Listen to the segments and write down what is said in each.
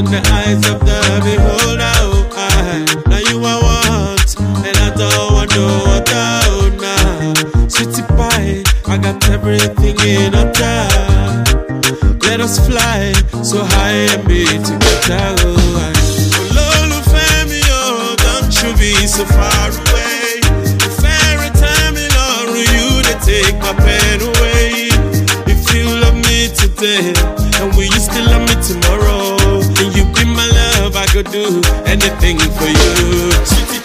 in the eyes of the beholder. Oh, now you I want, and I don't want no other. Now, sweetie pie, I got everything in order. Let us fly so high and be together. Oh, Lolo Femi, oh, don't you be so far away. If every time you love you, they take my pain away. If you love me today, and will you still love me tomorrow? And you be my love, I could do anything for you. Sweetie,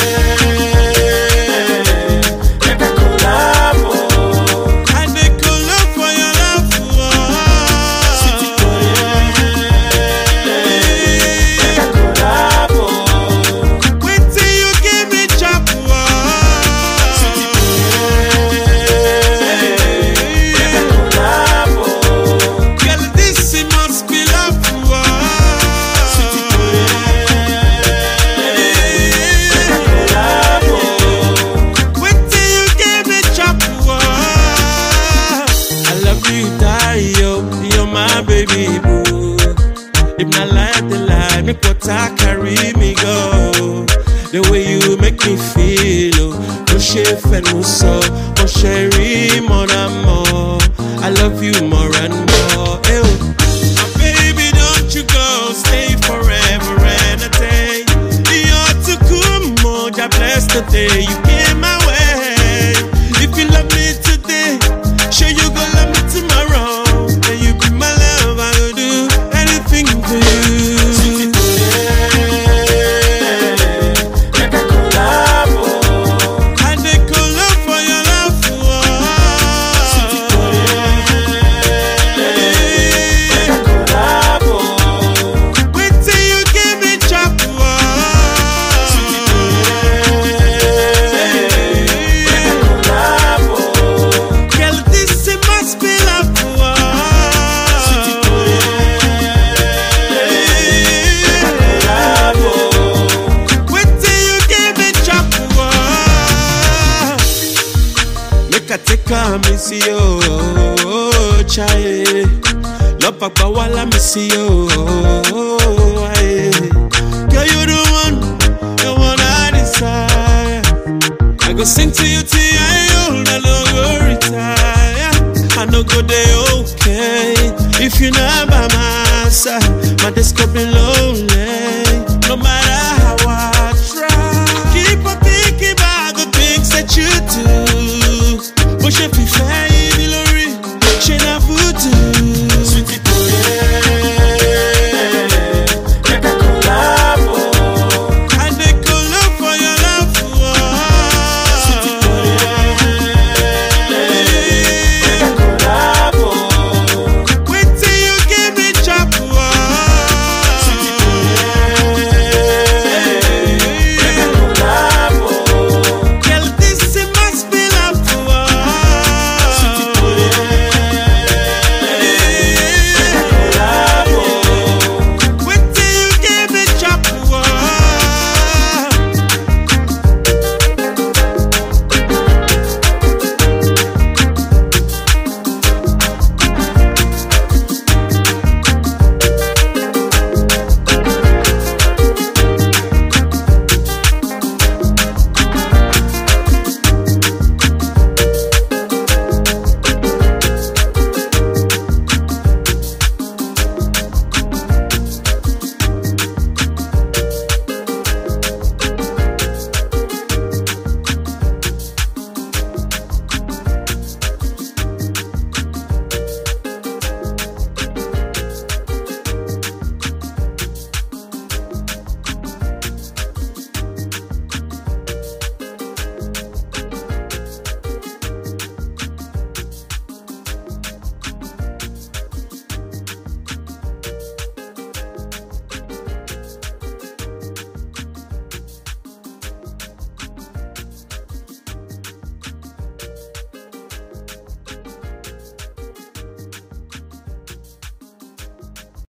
baby boo. If not like the lie, make what I carry me go. The way you make me feel, oh, no chef and no so, no sherry, mon amour. I love you more and more. Ew. My baby, don't you go, stay forever and a day. You're too cool, more, God bless the day you came my way. If you love me today, sure you gon' love me tomorrow. And you be my love, I will do anything for you. Take a miss you, chai. Love papa wala miss you, girl you the one I desire. I go sing to you till I old, I no go retire. I no go day okay if you not by my side. My days could be lonely, no matter.